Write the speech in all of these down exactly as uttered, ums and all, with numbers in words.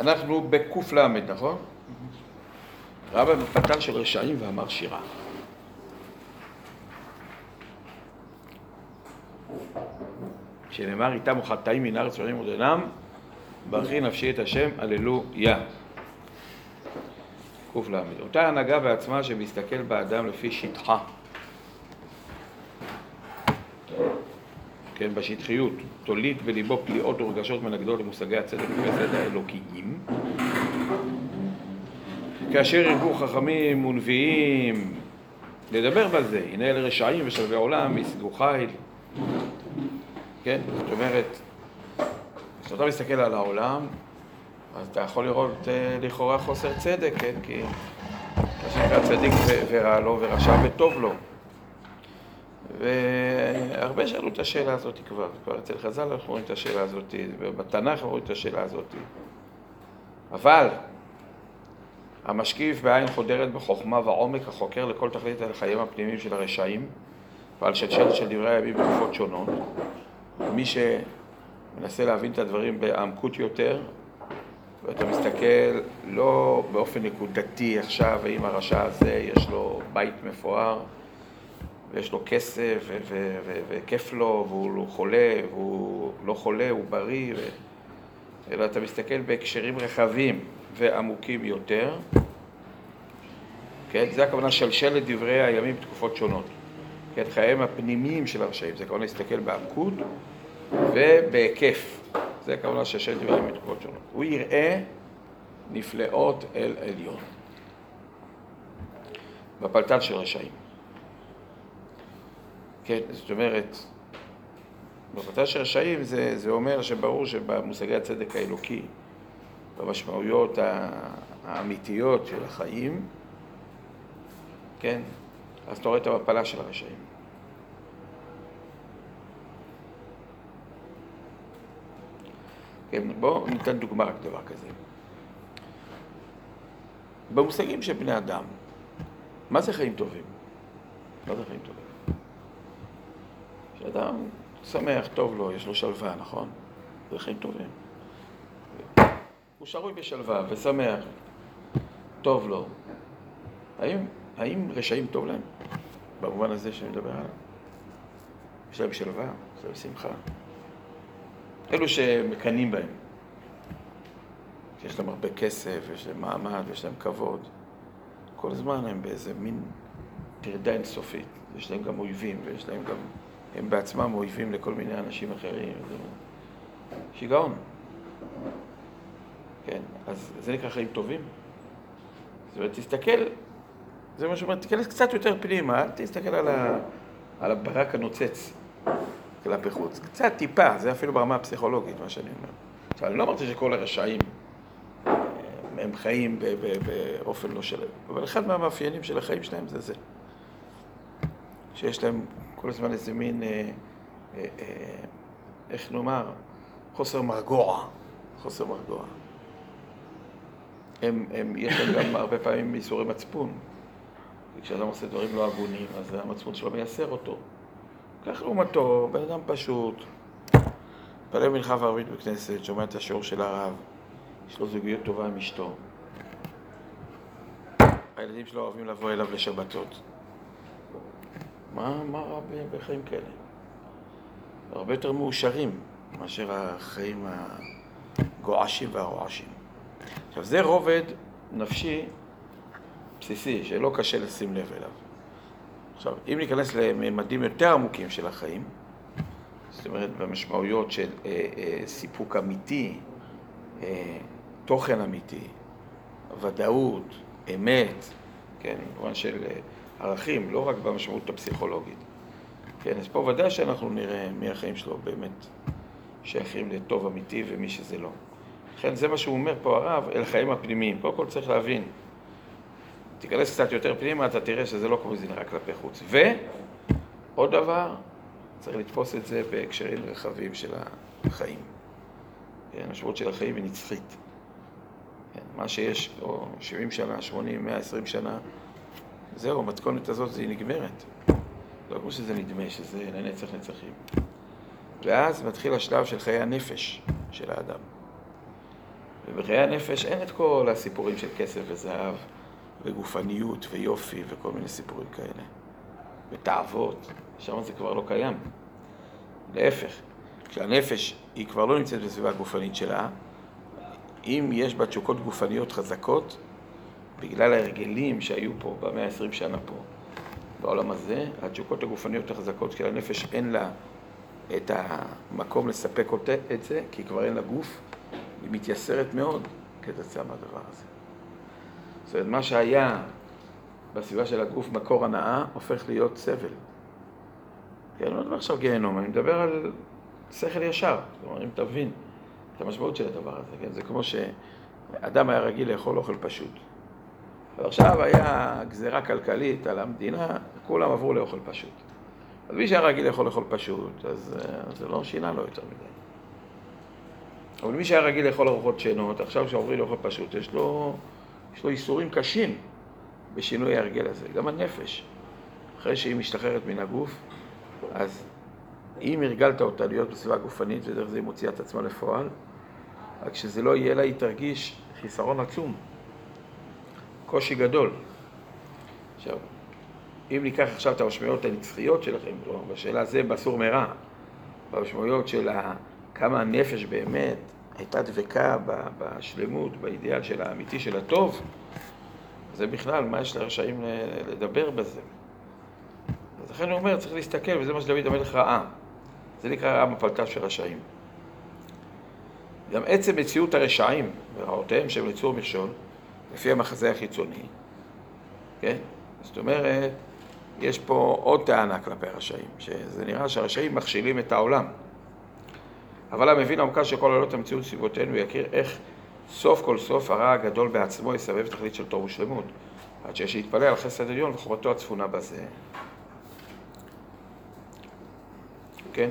אנחנו בקוף למד, נכון? רבא בפתן של רשעים ואמר שירה. שנאמר איתם וחטאים מן הארץ ורעים עודנם, ברכי נפשי את השם, הללויה. קוף למד. אותה הנהגה בעצמה שמסתכל באדם לפי שטחה. כן, בשטחיות, תוליד בליבו פליאות ורגשות מנגדות למושגי הצדק וחסד האלוקיים. כאשר ירבו חכמים ונביאים לדבר בזה, הנה אלה רשעים ושלבי עולם, ישגו חיל. כן, זאת אומרת, כשאתה מסתכל על העולם, אז אתה יכול לראות לכאורה חוסר צדק, כן, כי כשנקרא צדיק ורע לו ורשע וטוב לו. והרבה שאלו את השאלה הזאת כבר, כבר אצל חז"ל אנחנו רואים את השאלה הזאת, ובתנ"ך אנחנו רואים את השאלה הזאת. אבל המשקיף בעין חודרת בחוכמה ועומק החוקר לכל תכלית על החיים הפנימיים של הרשעים ועל שלשלת של דברי הימים בתקופות שונות. מי שמנסה להבין את הדברים בעמקות יותר, ואתה מסתכל לא באופן נקודתי עכשיו, האם הרשע הזה יש לו בית מפואר, ויש לו כסף ו- ו- ו- וכיף לו, והוא חולה, והוא לא חולה, הוא בריא, ו... אלא אתה מסתכל בהקשרים רחבים ועמוקים יותר. כן? זה הכוונה שלשלת דברי הימים בתקופות שונות. כן? חייהם הפנימיים של הרשעים, זה הכוונה להסתכל בעמקות ובהיקף. זה הכוונה שלשלת דברי הימים בתקופות שונות. הוא יראה נפלאות אל עליון. בפלטן של רשעים. כן, זאת אומרת, בפלטן של רשעים זה, זה אומר שברור שבמושגי הצדק האלוקי, במשמעויות האמיתיות של החיים, כן, אז אתה רואה את המפלה של הרשעים. כן, בואו ניתן דוגמה רק דבר כזה. במושגים של בני אדם, מה זה חיים טובים? מה זה חיים טובים? שאדם שמח, טוב לו, יש לו שלווה, נכון? זה חיים טובים. הוא שרוי בשלווה ושמח, טוב לו. האם, האם רשעים טוב להם? במובן הזה שאני מדבר עליו. יש להם שלווה, יש להם שמחה. אלו שמקנים בהם. שיש להם הרבה כסף, יש להם מעמד, יש להם כבוד. כל הזמן הם באיזה מין טרדה אינסופית. יש להם גם אויבים, ויש להם גם... הם בעצמם אויבים לכל מיני אנשים אחרים. שיגעון. כן, אז זה נקרא חיים טובים. זאת אומרת, תסתכל, זה מה שאומר, תיכנס קצת יותר פנימה, אל תסתכל על, ה, על הברק הנוצץ כלפי חוץ. קצת טיפה, זה אפילו ברמה הפסיכולוגית, מה שאני אומר. עכשיו, אני לא אמרתי שכל הרשעים הם חיים באופן לא שלם, אבל אחד מהמאפיינים של החיים שלהם זה זה. שיש להם כל הזמן איזה מין, אה, אה, אה, איך נאמר, חוסר מרגוע, חוסר מרגוע. הם, הם, יש להם גם הרבה פעמים איסורי מצפון. וכשאדם עושה דברים לא הגונים, אז המצפון שלו מייסר אותו. כך לעומתו, בן אדם פשוט, פעלה מנחה וערבית בכנסת, שומע את השיעור של הרב, יש לו זוגיות טובה עם אשתו. הילדים שלו אוהבים לבוא אליו לשבתות. מה, מה רע בחיים כאלה? הרבה יותר מאושרים מאשר החיים הגועשים והרועשים. עכשיו, זה רובד נפשי בסיסי, שלא קשה לשים לב אליו. עכשיו, אם ניכנס לממדים יותר עמוקים של החיים, זאת אומרת, במשמעויות של אה, אה, סיפוק אמיתי, אה, תוכן אמיתי, ודאות, אמת, כן, במובן של אה, ערכים, לא רק במשמעות הפסיכולוגית. כן, אז פה ודאי שאנחנו נראה מי החיים שלו באמת שייכים לטוב אמיתי ומי שזה לא. לכן זה מה שהוא אומר פה הרב, אל החיים הפנימיים. קודם כל צריך להבין. תיכנס קצת יותר פנימה, אתה תראה שזה לא כמו זה נראה כלפי חוץ. ועוד דבר, צריך לתפוס את זה בהקשרים רחבים של החיים. כן, המשמעות של החיים היא נצחית. כן, מה שיש, או שבעים שנה, שמונים, מאה ועשרים שנה, זהו, המתכונת הזאת זה נגמרת. לא כמו שזה נדמה, שזה לנצח נצחים. ואז מתחיל השלב של חיי הנפש של האדם. ובחיי הנפש אין את כל הסיפורים של כסף וזהב, וגופניות ויופי וכל מיני סיפורים כאלה. ותאוות, שם זה כבר לא קיים. להפך, כשהנפש היא כבר לא נמצאת בסביבה הגופנית שלה, אם יש בה תשוקות גופניות חזקות, בגלל ההרגלים שהיו פה במאה ה-עשרים שנה פה, בעולם הזה, התשוקות הגופניות החזקות של הנפש אין לה את המקום לספק את זה, כי כבר אין לה גוף, היא מתייסרת מאוד כתוצאה מהדבר הזה. זאת אומרת, מה שהיה בסביבה של הגוף מקור הנאה, הופך להיות סבל. אני לא מדבר עכשיו גיהנום, אני מדבר על שכל ישר. זאת אומרת, אם תבין את המשמעות של הדבר הזה, כן? זה כמו שאדם היה רגיל לאכול אוכל פשוט. ועכשיו היה גזירה כלכלית על המדינה, כולם עברו לאוכל פשוט. אז מי שהיה רגיל לאכול אוכל פשוט, אז זה לא שינה לו יותר מדי. אבל מי שהיה רגיל לאכול ארוחות שונות, עכשיו שעוברים לאוכל פשוט, יש לו, יש לו איסורים קשים בשינוי ההרגל הזה. גם הנפש, אחרי שהיא משתחררת מן הגוף, אז אם הרגלת אותה להיות בסביבה גופנית, ודרך זה היא מוציאה את עצמה לפועל, רק שזה לא יהיה לה, היא תרגיש חיסרון עצום, קושי גדול. עכשיו, אם ניקח עכשיו את המשמעויות הנצחיות שלכם, בשאלה זה בסור מרע, במשמעויות של כמה הנפש באמת הייתה דבקה בשלמות, באידיאל של האמיתי של הטוב, זה בכלל, מה יש לרשעים לדבר בזה? אז לכן הוא אומר, צריך להסתכל, וזה מה שדוד המלך ראה. זה נקרא רעה מפלטה של רשעים. גם עצם מציאות הרשעים ורעותיהם שהם ליצור מכשול, לפי המחזה החיצוני, כן? זאת אומרת, יש פה עוד טענה כלפי הרשעים, שזה נראה שהרשעים מכשילים את העולם. אבל המבין העמוקה שכל עלות המציאות סביבותינו יכיר איך סוף כל סוף הרע הגדול בעצמו יסבב תכלית של תור ושלמות, עד שיש להתפלל על חסד עליון וחובתו הצפונה בזה. כן?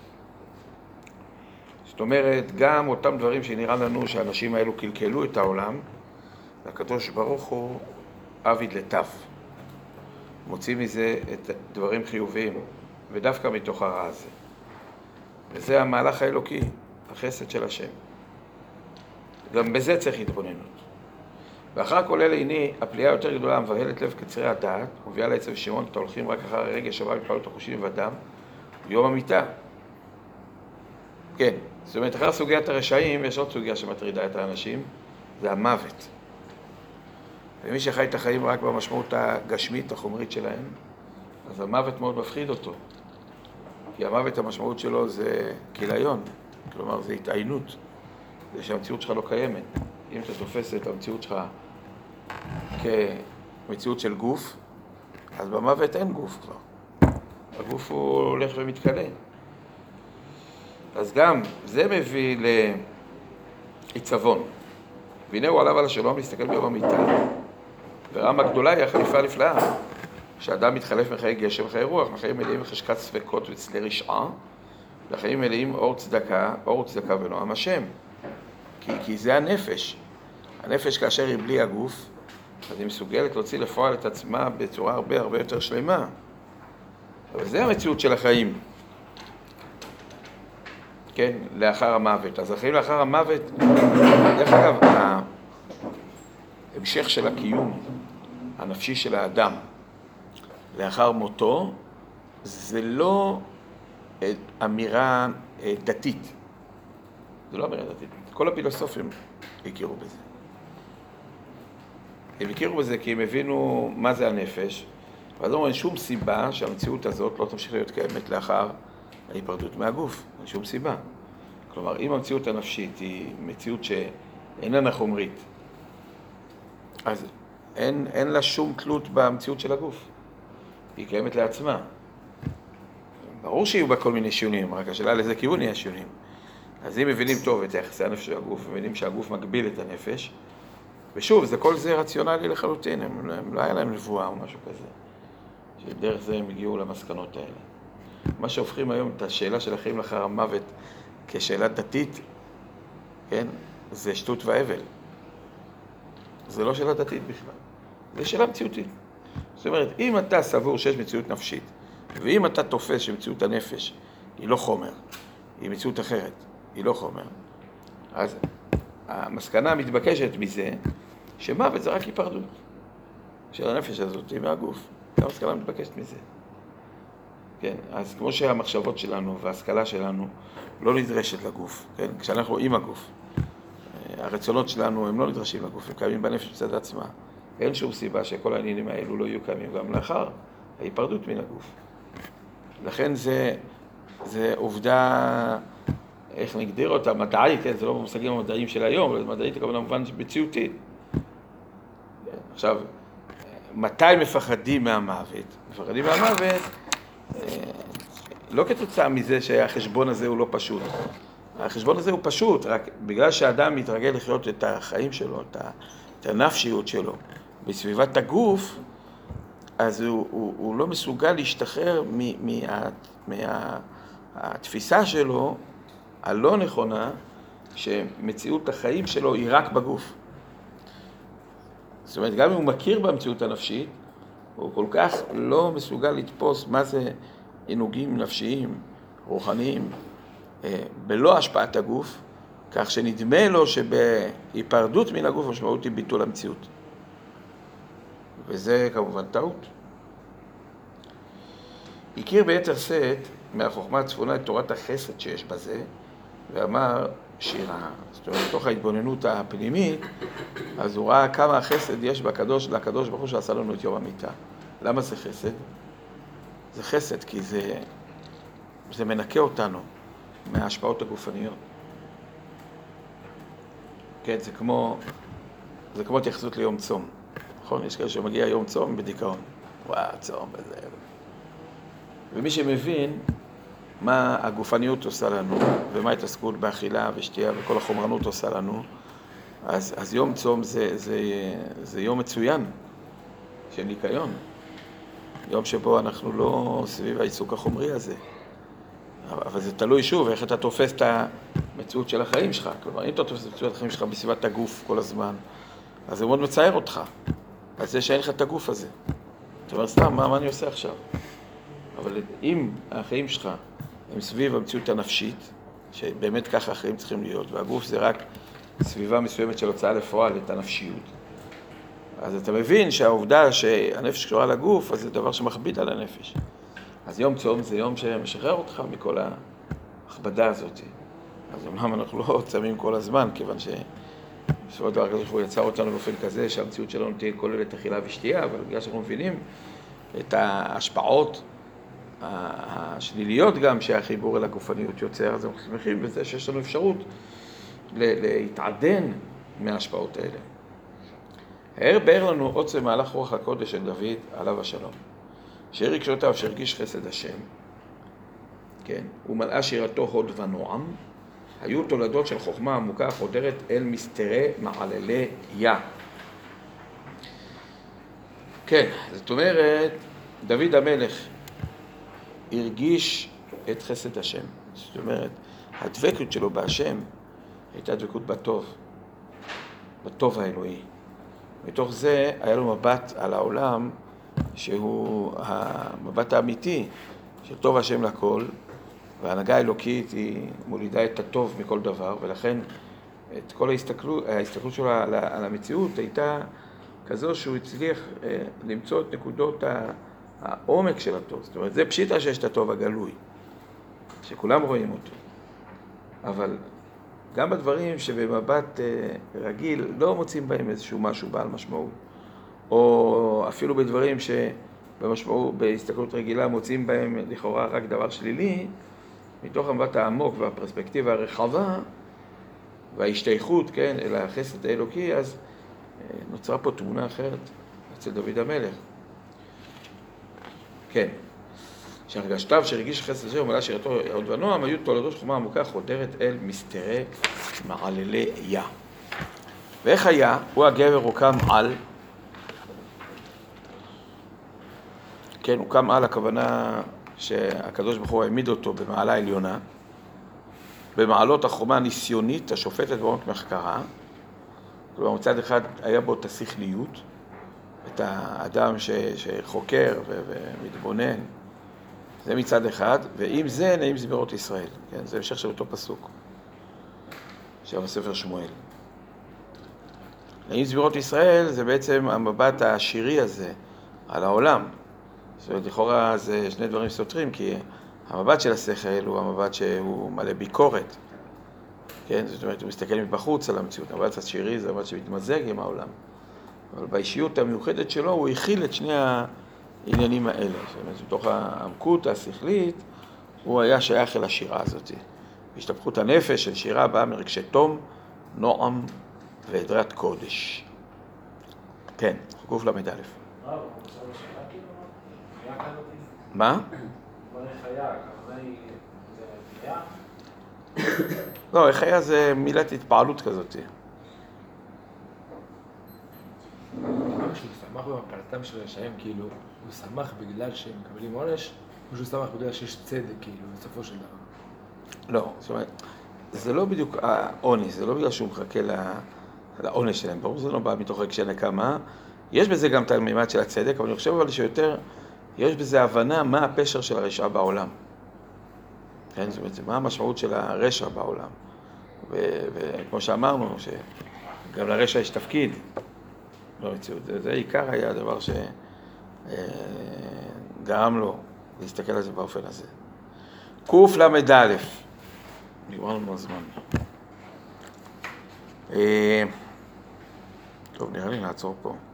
זאת אומרת, גם אותם דברים שנראה לנו שהאנשים האלו קלקלו את העולם, והקדוש ברוך הוא עביד לטף. מוציא מזה את דברים חיוביים, ודווקא מתוך הרע הזה. וזה המהלך האלוקי, החסד של השם. גם בזה צריך התבוננות. ואחר כל אלה, הנה, הפליאה יותר גדולה המבהלת לב קצרי הדעת, מביאה לעצב שמעון, את ההולכים רק אחר הרגש שבא מפעלות החושים ודם, יום המיטה. כן, זאת אומרת, אחר סוגיית הרשעים, יש עוד סוגיה שמטרידה את האנשים, זה המוות. ומי שחי את החיים רק במשמעות הגשמית, החומרית שלהם, אז המוות מאוד מפחיד אותו. כי המוות, המשמעות שלו זה כיליון, כלומר זה התעיינות, זה שהמציאות שלך לא קיימת. אם אתה תופס את המציאות שלך כמציאות של גוף, אז במוות אין גוף כבר. הגוף הוא הולך ומתקלה. אז גם זה מביא לעיצבון. והנה הוא עליו על השלום להסתכל ביום המיטה, ורמה גדולה היא החליפה נפלאה, שאדם מתחלף מחיי גשם וחיי רוח, מחיים מלאים וחשקת ספקות וצלי רשעה, לחיים מלאים אור צדקה, אור צדקה ונועם השם. כי, כי זה הנפש. הנפש כאשר היא בלי הגוף, אז היא מסוגלת להוציא לפועל את עצמה בצורה הרבה הרבה יותר שלמה. אבל זה המציאות של החיים. כן, לאחר המוות. אז החיים לאחר המוות, דרך אגב, ההמשך של הקיום הנפשי של האדם לאחר מותו, זה לא אמירה דתית. זה לא אמירה דתית. כל הפילוסופים הכירו בזה. הם הכירו בזה כי הם הבינו מה זה הנפש, ואז אומרים, אין שום סיבה שהמציאות הזאת לא תמשיך להיות קיימת לאחר ההיפרדות מהגוף. אין שום סיבה. כלומר, אם המציאות הנפשית היא מציאות שאיננה חומרית, אז אין, אין לה שום תלות במציאות של הגוף. היא קיימת לעצמה. ברור שיהיו בה כל מיני שונים, רק השאלה לאיזה כיוון יהיה שונים. אז אם מבינים טוב את יחסי הנפש של הגוף, מבינים שהגוף מגביל את הנפש, ושוב, זה כל זה רציונלי לחלוטין, הם, הם לא היה להם נבואה או משהו כזה, שדרך זה הם הגיעו למסקנות האלה. מה שהופכים היום את השאלה של החיים לאחר המוות כשאלה דתית, כן, זה שטות והבל. זה לא שאלה דתית בכלל, זה שאלה מציאותית. זאת אומרת, אם אתה סבור שיש מציאות נפשית, ואם אתה תופס שמציאות הנפש היא לא חומר, היא מציאות אחרת, היא לא חומר, אז המסקנה המתבקשת מזה, שמוות זה רק היפרדות של הנפש הזאת מהגוף. זה המסקנה המתבקשת מזה. כן, אז כמו שהמחשבות שלנו וההשכלה שלנו לא נדרשת לגוף, כן? כשאנחנו עם הגוף, הרצונות שלנו הם לא נדרשים לגוף, הם קיימים בנפש מצד עצמה. אין שום סיבה שכל העניינים האלו לא יהיו קיימים גם לאחר ההיפרדות מן הגוף. לכן זה, זה עובדה, איך נגדיר אותה, מדעית, כן? זה לא במושגים המדעיים של היום, אבל מדעית הכוונה במובן מציאותית. עכשיו, מתי מפחדים מהמוות? מפחדים מהמוות לא כתוצאה מזה שהחשבון הזה הוא לא פשוט. החשבון הזה הוא פשוט, רק בגלל שהאדם מתרגל לחיות את החיים שלו, את הנפשיות שלו, בסביבת הגוף, אז הוא, הוא, הוא לא מסוגל להשתחרר מהתפיסה מה, שלו הלא נכונה, שמציאות החיים שלו היא רק בגוף. זאת אומרת, גם אם הוא מכיר במציאות הנפשית, הוא כל כך לא מסוגל לתפוס מה זה עינוגים נפשיים, רוחניים, בלא השפעת הגוף, כך שנדמה לו שבהיפרדות מן הגוף משמעות היא ביטול המציאות. וזה כמובן טעות. הכיר ביתר שאת מהחוכמה הצפונה את תורת החסד שיש בזה, ואמר שירה. זאת אומרת, בתוך ההתבוננות הפנימית, אז הוא ראה כמה חסד יש בקדוש, לקדוש ברוך הוא שעשה לנו את יום המיטה. למה זה חסד? זה חסד כי זה, זה מנקה אותנו מההשפעות הגופניות. כן, זה כמו, זה כמו התייחסות ליום צום. נכון? יש כאלה שמגיע יום צום בדיכאון. וואו, צום בזה. ומי שמבין מה הגופניות עושה לנו, ומה ההתעסקות באכילה ושתייה וכל החומרנות עושה לנו, אז, אז יום צום זה, זה, זה יום מצוין של ניקיון. יום שבו אנחנו לא סביב העיסוק החומרי הזה. אבל זה תלוי שוב, איך אתה תופס את המציאות של החיים שלך. כלומר, אם אתה תופס את המציאות החיים שלך בסביבת הגוף כל הזמן, אז זה מאוד מצער אותך. אז זה שאין לך את הגוף הזה. אתה אומר, סתם, מה, מה אני עושה עכשיו? אבל אם החיים שלך הם סביב המציאות הנפשית, שבאמת ככה החיים צריכים להיות, והגוף זה רק סביבה מסוימת של הוצאה לפועל את הנפשיות, אז אתה מבין שהעובדה שהנפש קשורה לגוף, אז זה דבר שמכביד על הנפש. אז יום צום זה יום שמשחרר אותך מכל ההכבדה הזאת. אז אומנם אנחנו לא צמים כל הזמן, כיוון שבסופו של דבר כזה הוא יצר אותנו באופן כזה שהמציאות שלנו תהיה כוללת אכילה ושתייה, אבל בגלל שאנחנו מבינים את ההשפעות השליליות גם שהחיבור אל הגופניות יוצר, אז אנחנו שמחים בזה שיש לנו אפשרות להתעדן מההשפעות האלה. הער באר לנו עוצם מהלך רוח הקודש של דוד עליו השלום. שיר רגשותיו שהרגיש חסד השם, כן, ומלאה שירתו הוד ונועם, היו תולדות של חוכמה עמוקה החודרת אל מסתרי מעללי יה. כן, זאת אומרת, דוד המלך הרגיש את חסד השם. זאת אומרת, הדבקות שלו בהשם הייתה דבקות בטוב, בטוב האלוהי. מתוך זה היה לו מבט על העולם שהוא המבט האמיתי של טוב השם לכל, וההנהגה האלוקית היא מולידה את הטוב מכל דבר, ולכן את כל ההסתכלות, ההסתכלות שלו על, על המציאות הייתה כזו שהוא הצליח למצוא את נקודות העומק של הטוב. זאת אומרת, זה פשיטה שיש את הטוב הגלוי, שכולם רואים אותו. אבל גם בדברים שבמבט רגיל לא מוצאים בהם איזשהו משהו בעל משמעות, או אפילו בדברים שבמשמעות, בהסתכלות רגילה מוצאים בהם לכאורה רק דבר שלילי, מתוך המבט העמוק והפרספקטיבה הרחבה וההשתייכות, כן, אל החסד האלוקי, אז נוצרה פה תמונה אחרת אצל דוד המלך. כן, שהרגשתיו שהרגיש חסד השם ומלאה שירתו הוד ונועם היו תולדות חוכמה עמוקה חודרת אל מסתרי מעללי יה. ואיך היה? הוא הגבר הוקם על, כן, הוקם על, הכוונה שהקדוש ברוך הוא העמיד אותו במעלה עליונה, במעלות החוכמה הניסיונית השופטת בעומק מחקרה. כלומר, מצד אחד היה בו את השכליות, את האדם ש, שחוקר ו, ומתבונן, זה מצד אחד, ועם זה נעים זמירות ישראל. כן, זה המשך של אותו פסוק, שם בספר שמואל. נעים זמירות ישראל זה בעצם המבט השירי הזה על העולם. זאת אומרת, לכאורה זה שני דברים סותרים, כי המבט של השכל הוא המבט שהוא מלא ביקורת. כן? זאת אומרת, הוא מסתכל מבחוץ על המציאות. המבט השירי זה המבט שמתמזג עם העולם. אבל באישיות המיוחדת שלו הוא הכיל את שני העניינים האלה. זאת אומרת, בתוך העמקות השכלית הוא היה שייך אל השירה הזאת. בהשתפכות הנפש של שירה באה מרגשי תום, נועם ועדרת קודש. כן, גוף למד א'. מה? לא, חיה זה מילת התפעלות כזאת. אמר שהוא שמח במפלתם של רשעים, כאילו, הוא שמח בגלל שהם מקבלים עונש, או שהוא שמח בגלל שיש צדק, כאילו, בסופו של דבר? לא, זאת אומרת, זה לא בדיוק העונש, זה לא בגלל שהוא מחכה לעונש שלהם, ברור זה לא בא מתוך רגשי נקמה, יש בזה גם את המימד של הצדק, אבל אני חושב אבל שיותר, יש בזה הבנה מה הפשר של הרשע בעולם. כן, זאת אומרת, מה המשמעות של הרשע בעולם. וכמו שאמרנו, שגם לרשע יש תפקיד במציאות. זה, זה עיקר היה הדבר שגרם לו להסתכל על זה באופן הזה. קוף למד א', נגמר לנו הזמן. טוב, נראה לי נעצור פה.